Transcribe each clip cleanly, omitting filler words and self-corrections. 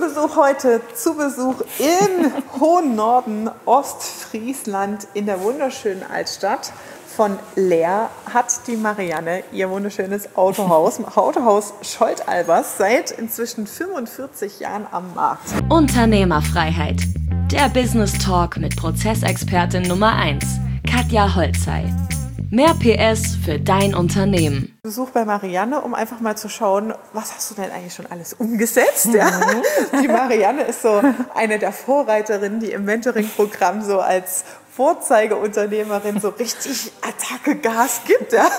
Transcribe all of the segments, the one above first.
Besuch heute, zu Besuch im hohen Norden Ostfriesland in der wunderschönen Altstadt. Von Leer hat die Marianne ihr wunderschönes Autohaus, Autohaus Scholtalbers, seit inzwischen 45 Jahren am Markt. Unternehmerfreiheit. Der Business Talk mit Prozessexpertin Nummer 1, Katja Holzei. Mehr PS für dein Unternehmen. Besuch bei Marianne, um einfach mal zu schauen, was hast du denn eigentlich schon alles umgesetzt? Ja? Die Marianne ist so eine der Vorreiterinnen, die im Mentoring-Programm so als Vorzeigeunternehmerin so richtig Attacke Gas gibt. Ja?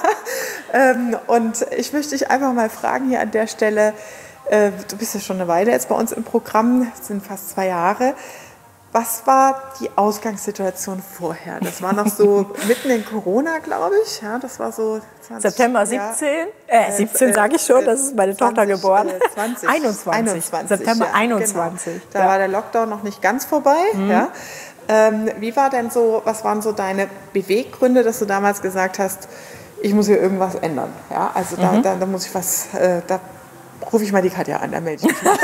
Und ich möchte dich einfach mal fragen hier an der Stelle, du bist ja schon eine Weile jetzt bei uns im Programm, das sind fast 2 Jahre. Was war die Ausgangssituation vorher? Das war noch so mitten in Corona, glaube ich. Ja, das war so 20, September 17. 17 sage ich schon, das ist meine Tochter geboren. 21. September ja, 21. Genau. Da war der Lockdown noch nicht ganz vorbei. Ja. Wie war denn so, was waren so deine Beweggründe, dass du damals gesagt hast, ich muss hier irgendwas ändern? Ja, also da muss ich was, da rufe ich mal die Katja an, da melde ich mich mal.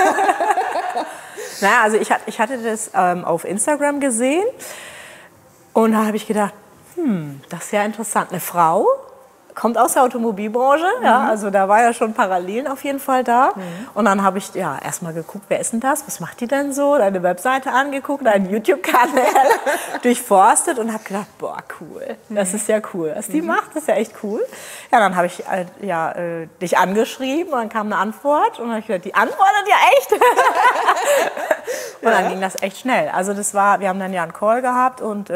Naja, also ich hatte das auf Instagram gesehen und da habe ich gedacht, das ist ja interessant. Eine Frau kommt aus der Automobilbranche, ja, also da war ja schon Parallelen auf jeden Fall da. Und dann habe ich ja erstmal geguckt, wer ist denn das, was macht die denn so, deine Webseite angeguckt, deinen YouTube-Kanal durchforstet und habe gedacht, boah, cool, das ist ja cool, was die macht, das ist ja echt cool. Ja, dann habe ich dich angeschrieben und dann kam eine Antwort und dann habe ich gedacht, die antwortet ja echt. Und dann ging das echt schnell. Also wir haben dann ja einen Call gehabt und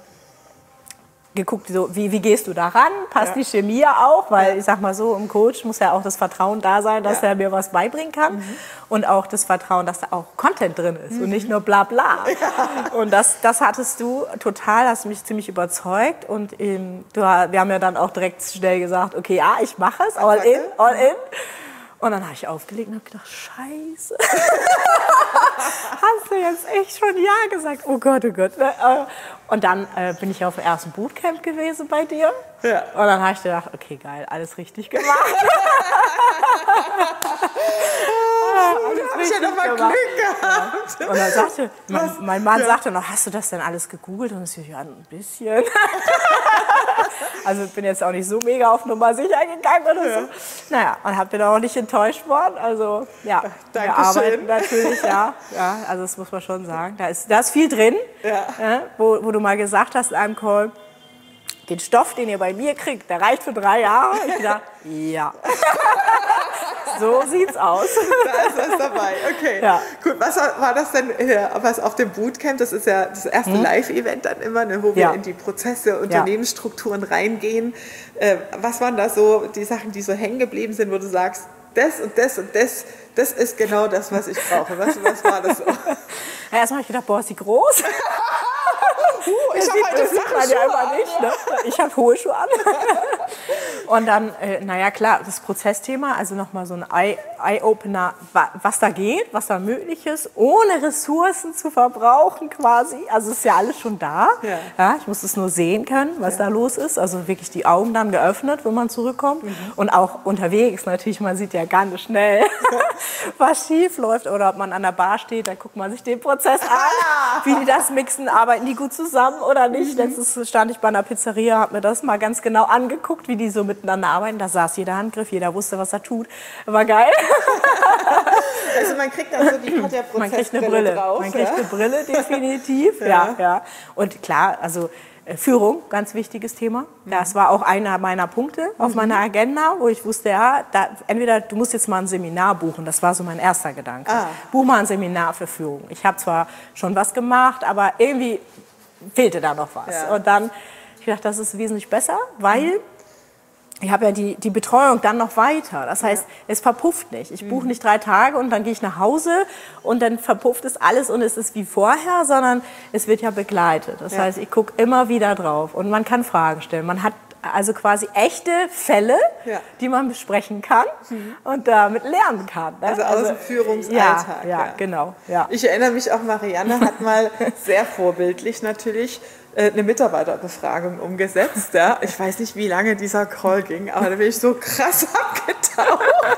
geguckt, so, wie gehst du da ran? Passt die Chemie ja auch? Weil ich sag mal so, im Coach muss ja auch das Vertrauen da sein, dass er mir was beibringen kann. Und auch das Vertrauen, dass da auch Content drin ist und nicht nur bla bla. Und das hattest du total, hast mich ziemlich überzeugt. Und wir haben ja dann auch direkt schnell gesagt, okay, ja, ich mache es, all in. Und dann habe ich aufgelegt und habe gedacht, scheiße. Hast du jetzt echt schon Ja gesagt? Oh Gott, oh Gott. Und dann bin ich auf dem ersten Bootcamp gewesen bei dir. Ja. Und dann habe ich gedacht, okay, geil, alles richtig gemacht. Ich ja noch mal Glück gehabt. Ja. Und dann sagte, mein Mann sagte noch, hast du das denn alles gegoogelt? Und ich so, ja, ein bisschen. Also ich bin jetzt auch nicht so mega auf Nummer sicher gegangen oder so. Naja, und hab bin auch nicht enttäuscht worden. Also ja, wir arbeiten natürlich, ja. Also das muss man schon sagen. Da ist viel drin, wo du mal gesagt hast in einem Call, den Stoff, den ihr bei mir kriegt, der reicht für 3 Jahre. Ich dachte, ja. So sieht's aus. Da ist was dabei, okay. Ja. Gut, was war das denn, was auf dem Bootcamp, das ist ja das erste Live-Event dann immer, ne, wo wir in die Prozesse, Unternehmensstrukturen reingehen. Was waren da so die Sachen, die so hängen geblieben sind, wo du sagst, das und das und das ist genau das, was ich brauche. Was war das so? Ja, erstmal habe ich gedacht, boah, ist die groß? Ich habe heute flache Schuhe an. Nicht, ne? Ich habe hohe Schuhe an. Und dann, naja klar, das Prozessthema, also nochmal so ein Eye-Opener, was da geht, was da möglich ist, ohne Ressourcen zu verbrauchen quasi. Also ist ja alles schon da. Ja, ich muss es nur sehen können, was da los ist. Also wirklich die Augen dann geöffnet, wenn man zurückkommt. Und auch unterwegs natürlich, man sieht ja ganz schnell, was schief läuft. Oder ob man an der Bar steht, dann guckt man sich den Prozess an, wie die das mixen, arbeiten die gut zusammen oder nicht. Letztens stand ich bei einer Pizzeria, habe mir das mal ganz genau angeguckt, wie die so miteinander arbeiten. Da saß jeder Handgriff, jeder wusste, was er tut. War geil. Also man kriegt dann so die Katja-Prozessbrille drauf. Man kriegt eine Brille, definitiv. Ja. Und klar, also Führung, ganz wichtiges Thema. Das war auch einer meiner Punkte auf meiner Agenda, wo ich wusste, entweder du musst jetzt mal ein Seminar buchen. Das war so mein erster Gedanke. Buch mal ein Seminar für Führung. Ich habe zwar schon was gemacht, aber irgendwie fehlte da noch was. Ja. Und dann, ich dachte, das ist wesentlich besser, weil ich habe ja die Betreuung dann noch weiter. Das heißt, es verpufft nicht. Ich buche nicht 3 Tage und dann gehe ich nach Hause und dann verpufft es alles und es ist wie vorher, sondern es wird ja begleitet. Das heißt, ich gucke immer wieder drauf und man kann Fragen stellen. Man hat also quasi echte Fälle, die man besprechen kann und damit lernen kann. Ne? Also aus dem Führungsalltag. Ja, genau. Ja. Ich erinnere mich auch, Marianne hat mal sehr vorbildlich natürlich eine Mitarbeiterbefragung umgesetzt. Ja. Ich weiß nicht, wie lange dieser Call ging, aber da bin ich so krass abgetan. auch.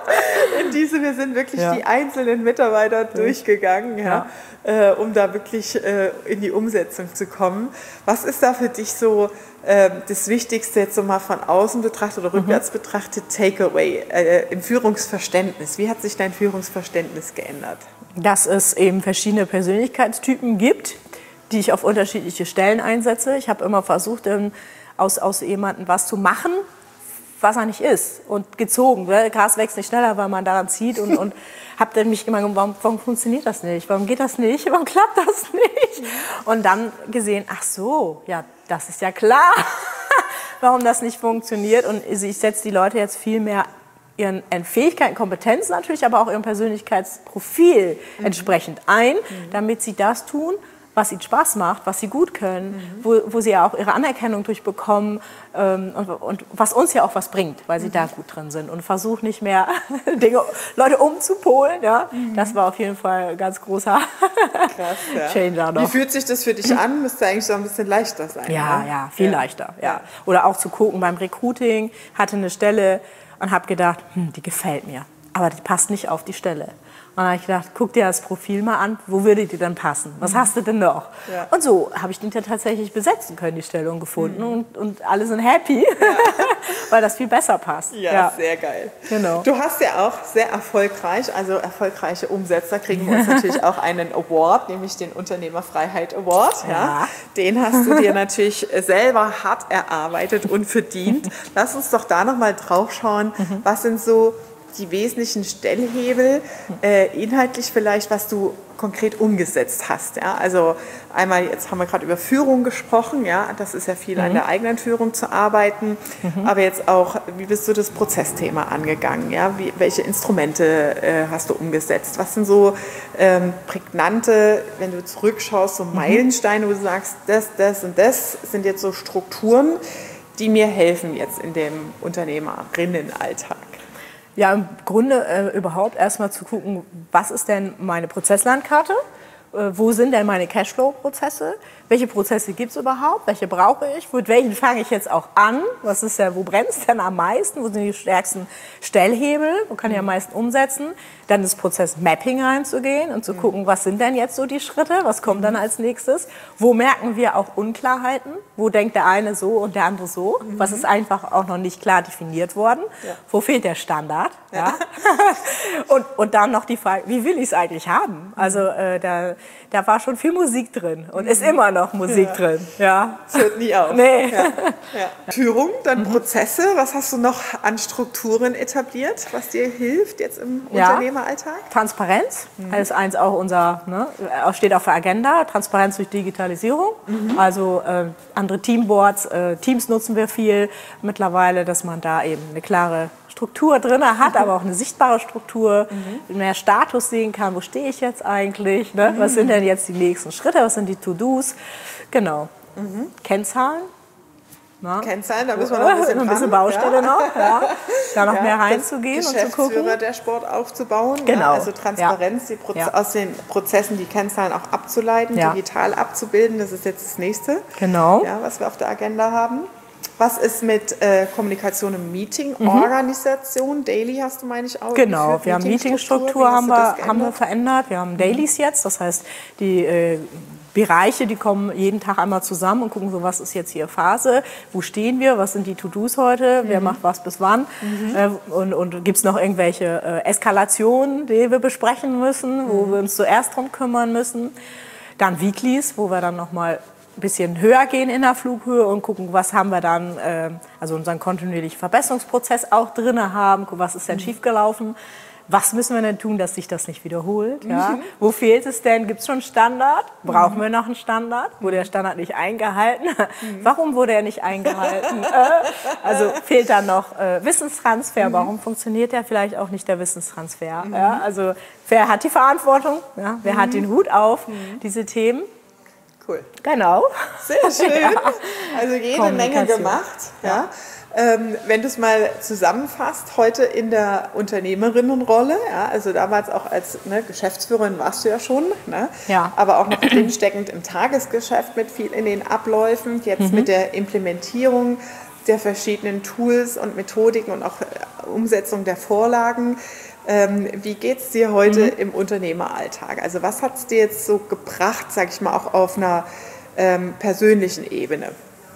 Wir sind wirklich die einzelnen Mitarbeiter durchgegangen, um da wirklich in die Umsetzung zu kommen. Was ist da für dich so das Wichtigste jetzt so mal von außen betrachtet oder rückwärts betrachtet, Takeaway im Führungsverständnis? Wie hat sich dein Führungsverständnis geändert? Dass es eben verschiedene Persönlichkeitstypen gibt, die ich auf unterschiedliche Stellen einsetze. Ich habe immer versucht, aus jemandem was zu machen, was er nicht ist, und gezogen. Gras wächst nicht schneller, weil man daran zieht, und habe dann mich immer gefragt, warum funktioniert das nicht? Warum geht das nicht? Warum klappt das nicht? Und dann gesehen, ach so, ja, das ist ja klar, warum das nicht funktioniert. Und ich setze die Leute jetzt viel mehr ihren Fähigkeiten, Kompetenzen natürlich, aber auch ihrem Persönlichkeitsprofil entsprechend ein, damit sie das tun, was ihnen Spaß macht, was sie gut können, wo sie ja auch ihre Anerkennung durchbekommen, und was uns ja auch was bringt, weil sie da gut drin sind. Und versuch nicht mehr Leute umzupolen. Ja? Das war auf jeden Fall ein ganz großer Changer noch. Wie fühlt sich das für dich an? Müsste eigentlich so ein bisschen leichter sein. Ja, viel leichter. Ja. Oder auch zu gucken beim Recruiting, hatte eine Stelle und habe gedacht, die gefällt mir, aber die passt nicht auf die Stelle. Und dann habe ich gedacht, guck dir das Profil mal an, wo würde die denn passen? Was hast du denn noch? Ja. Und so habe ich den tatsächlich besetzen können, die Stelle, gefunden. Und alle sind happy, weil das viel besser passt. Ja, sehr geil. Genau. Du hast ja auch sehr erfolgreich, also erfolgreiche Umsetzer kriegen uns natürlich auch einen Award, nämlich den Unternehmerfreiheit Award. Ja. Den hast du dir natürlich selber hart erarbeitet und verdient. Lass uns doch da nochmal drauf schauen, was sind so die wesentlichen Stellhebel, inhaltlich vielleicht, was du konkret umgesetzt hast. Ja? Also einmal, jetzt haben wir gerade über Führung gesprochen, ja? Das ist ja viel an der eigenen Führung zu arbeiten, aber jetzt auch, wie bist du das Prozessthema angegangen? Ja? Welche Instrumente hast du umgesetzt? Was sind so prägnante, wenn du zurückschaust, so Meilensteine, wo du sagst, das und das sind jetzt so Strukturen, die mir helfen jetzt in dem Unternehmerinnenalltag? Ja, im Grunde überhaupt erstmal zu gucken, was ist denn meine Prozesslandkarte? Wo sind denn meine Cashflow-Prozesse? Welche Prozesse gibt es überhaupt? Welche brauche ich? Mit welchen fange ich jetzt auch an? Was ist wo brennt es denn am meisten? Wo sind die stärksten Stellhebel? Wo kann ich am meisten umsetzen? Dann ins Prozess-Mapping reinzugehen und zu gucken, was sind denn jetzt so die Schritte? Was kommt dann als nächstes? Wo merken wir auch Unklarheiten? Wo denkt der eine so und der andere so? Was ist einfach auch noch nicht klar definiert worden? Ja. Wo fehlt der Standard? Ja. und dann noch die Frage, wie will ich es eigentlich haben? Also da war schon viel Musik drin und ist immer noch Musik drin. Ja. Das hört nie auf. Nee. Ja. Führung, dann Prozesse. Was hast du noch an Strukturen etabliert, was dir hilft jetzt im Unternehmeralltag? Transparenz. Das ist eins auch steht auf der Agenda. Transparenz durch Digitalisierung. Also andere Teamboards, Teams nutzen wir viel mittlerweile, dass man da eben eine klare Struktur drin hat, aber auch eine sichtbare Struktur, mehr Status sehen kann, wo stehe ich jetzt eigentlich, ne? Was sind denn jetzt die nächsten Schritte, was sind die To-Dos, genau. Kennzahlen. Na? Kennzahlen, da müssen wir noch ein bisschen Baustelle noch, da noch mehr reinzugehen und zu gucken. Geschäftsführer der Sport aufzubauen, genau. Also Transparenz, aus den Prozessen die Kennzahlen auch abzuleiten, digital abzubilden, das ist jetzt das Nächste, was wir auf der Agenda haben. Was ist mit Kommunikation im Meeting, Organisation, Daily hast du, meine ich, auch. Genau, wir haben Meetingstruktur haben wir verändert. Wir haben Dailies jetzt, das heißt, die Bereiche, die kommen jeden Tag einmal zusammen und gucken so, was ist jetzt hier Phase, wo stehen wir, was sind die To-Dos heute, wer macht was bis wann und gibt es noch irgendwelche Eskalationen, die wir besprechen müssen, wo wir uns zuerst drum kümmern müssen. Dann Weeklies, wo wir dann nochmal ein bisschen höher gehen in der Flughöhe und gucken, was haben wir dann, also unseren kontinuierlichen Verbesserungsprozess auch drin haben, was ist denn schiefgelaufen, was müssen wir denn tun, dass sich das nicht wiederholt, ja? Wo fehlt es denn, gibt es schon einen Standard, brauchen wir noch einen Standard, wurde der Standard nicht eingehalten, warum wurde er nicht eingehalten, also fehlt dann noch Wissenstransfer, warum funktioniert ja vielleicht auch nicht der Wissenstransfer, ja? Also wer hat die Verantwortung, ja? Wer hat den Hut auf, diese Themen. Cool. Genau. Sehr schön. Also jede Menge gemacht. Ja. Wenn du es mal zusammenfasst, heute in der Unternehmerinnenrolle, also damals auch als Geschäftsführerin warst du ja schon, aber auch noch drinsteckend im Tagesgeschäft mit viel in den Abläufen, jetzt mit der Implementierung der verschiedenen Tools und Methodiken und auch Umsetzung der Vorlagen. Wie geht es dir heute im Unternehmeralltag? Also was hat es dir jetzt so gebracht, sag ich mal, auch auf einer persönlichen Ebene?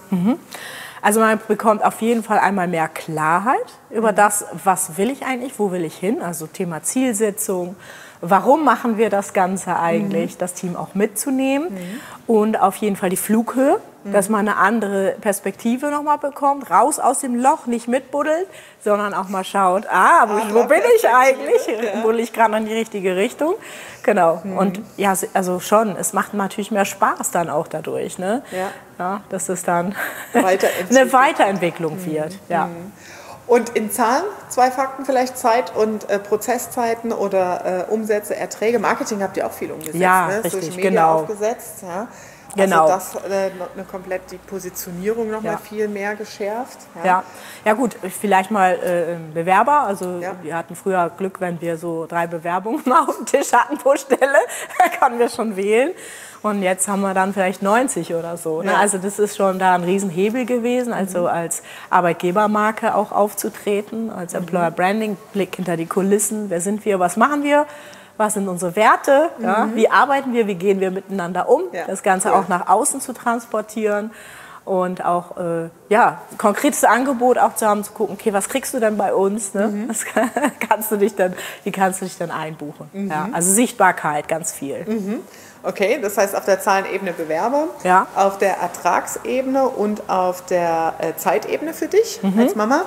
Also man bekommt auf jeden Fall einmal mehr Klarheit über das, was will ich eigentlich, wo will ich hin, also Thema Zielsetzung, warum machen wir das Ganze eigentlich, das Team auch mitzunehmen und auf jeden Fall die Flughöhe, dass man eine andere Perspektive nochmal bekommt, raus aus dem Loch, nicht mitbuddelt, sondern auch mal schaut, wo bin ich eigentlich, buddel ich gerade in die richtige Richtung, genau. Und ja, also schon, es macht natürlich mehr Spaß dann auch dadurch, ne? Ja, dass es dann eine Weiterentwicklung wird, ja. Und in Zahlen, 2 Fakten vielleicht, Zeit und Prozesszeiten oder Umsätze, Erträge. Marketing habt ihr auch viel umgesetzt, ja, ne? Richtig, Social Media genau. aufgesetzt. Ja? Genau. Also das eine komplett die Positionierung noch mal viel mehr geschärft. Ja gut, vielleicht mal Bewerber. Also wir hatten früher Glück, wenn wir so 3 Bewerbungen auf dem Tisch hatten pro Stelle, da konnten wir schon wählen. Und jetzt haben wir dann vielleicht 90 oder so. Ne? Also das ist schon da ein Riesenhebel gewesen, also als Arbeitgebermarke auch aufzutreten, als Employer Branding, Blick hinter die Kulissen. Wer sind wir, was machen wir? Was sind unsere Werte? Ja? Wie arbeiten wir? Wie gehen wir miteinander um? Das Ganze auch nach außen zu transportieren und auch konkretes Angebot auch zu haben, zu gucken, okay, was kriegst du denn bei uns? Ne? Wie kannst du dich dann einbuchen? Ja? Also Sichtbarkeit, ganz viel. Okay, das heißt auf der Zahlenebene Bewerber, auf der Ertragsebene und auf der Zeitebene für dich als Mama?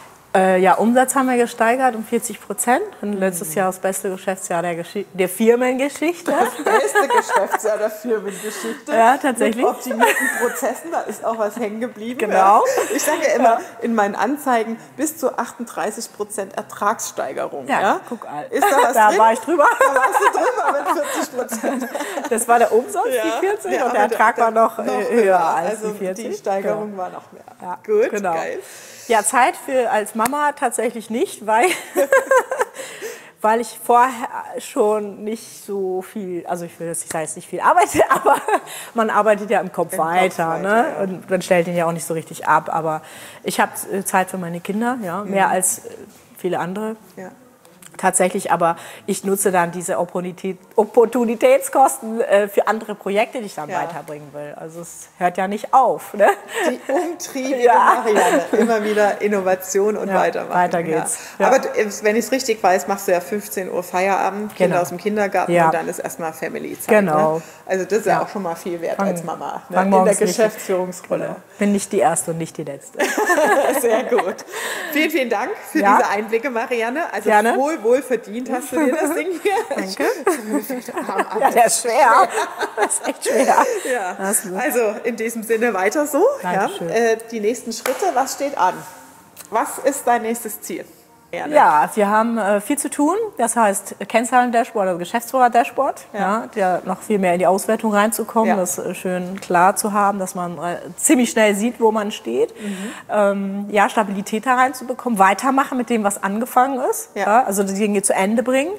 Umsatz haben wir gesteigert um 40%. Und letztes Jahr das beste Geschäftsjahr der Firmengeschichte. Das beste Geschäftsjahr der Firmengeschichte. Ja, tatsächlich. Mit optimierten Prozessen, da ist auch was hängen geblieben. Genau. Ich sage ja immer in meinen Anzeigen bis zu 38% Ertragssteigerung. Ja, guck mal. Ist da was da drin? war ich drüber. Da warst du drüber mit 40%. Das war der Umsatz, die 40, und der Ertrag war noch höher als die 40. Die Steigerung war noch mehr. Ja, gut, genau. Geil. Ja, Zeit als Mama tatsächlich nicht, weil ich vorher schon nicht so viel, also ich will jetzt nicht viel arbeite, aber man arbeitet ja im Kopf weiter, ne? Ja. Und man stellt ihn ja auch nicht so richtig ab. Aber ich habe Zeit für meine Kinder, mehr als viele andere. Ja. Tatsächlich, aber ich nutze dann diese Opportunitätskosten für andere Projekte, die ich dann weiterbringen will. Also es hört ja nicht auf. Ne? Die umtriebige Marianne. Immer wieder Innovation und weitermachen. Weiter geht's. Ja. Aber wenn ich es richtig weiß, machst du ja 15 Uhr Feierabend, Kinder aus dem Kindergarten und dann ist erstmal Family-Zeit. Genau. Ne? Also das ist ja auch schon mal viel wert als Mama. Ne? In der Geschäftsführungsrolle. Genau. Bin nicht die Erste und nicht die Letzte. Sehr gut. Vielen, vielen Dank für diese Einblicke, Marianne. Also wohl verdient hast du dir das Ding hier. Danke. Ja, der ist schwer. Das ist echt schwer. Ja. Also in diesem Sinne weiter so. Die nächsten Schritte, was steht an? Was ist dein nächstes Ziel? Ja, wir haben viel zu tun. Das heißt Kennzahlen-Dashboard, also Geschäftsführer-Dashboard. Der noch viel mehr in die Auswertung reinzukommen, das schön klar zu haben, dass man ziemlich schnell sieht, wo man steht. Stabilität da reinzubekommen, weitermachen mit dem, was angefangen ist. Also die Dinge zu Ende bringen.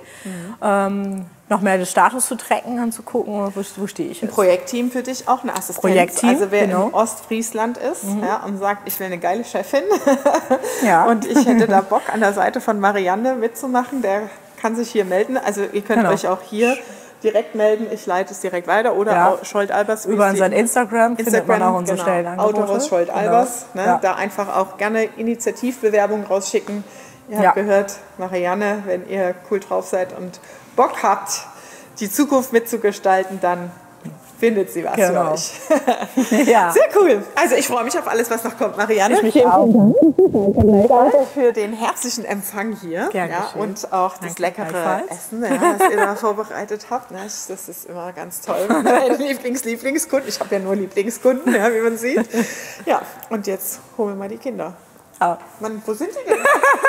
Noch mehr den Status zu tracken und zu gucken, wo stehe ich jetzt. Ein Projektteam für dich, auch eine Assistenz. Projektteam, also wer in Ostfriesland ist und sagt, ich will eine geile Chefin und ich hätte da Bock, an der Seite von Marianne mitzumachen, der kann sich hier melden. Also ihr könnt euch auch hier direkt melden, ich leite es direkt weiter. Oder Scholt-Albers. Über unseren Instagram findet man auch unsere Stellenangebote. Autohaus Scholt-Albers. Ne? Da einfach auch gerne Initiativbewerbungen rausschicken. Ihr habt gehört, Marianne, wenn ihr cool drauf seid und Bock habt, die Zukunft mitzugestalten, dann findet sie was für euch. Sehr cool. Also ich freue mich auf alles, was noch kommt, Marianne. Ich mich auch. Danke für den herzlichen Empfang hier und auch das leckere Essen, das ihr da vorbereitet habt. Das ist immer ganz toll. Mein Lieblingskunden. Ich habe ja nur Lieblingskunden, wie man sieht. Ja, und jetzt holen wir mal die Kinder. Mann, wo sind die denn?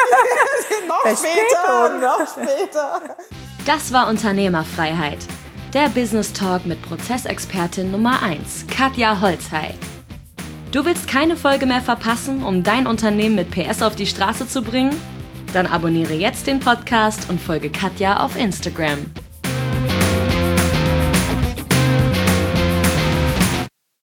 Noch später. Das war Unternehmerfreiheit. Der Business Talk mit Prozessexpertin Nummer 1, Katja Holzhey. Du willst keine Folge mehr verpassen, um dein Unternehmen mit PS auf die Straße zu bringen? Dann abonniere jetzt den Podcast und folge Katja auf Instagram.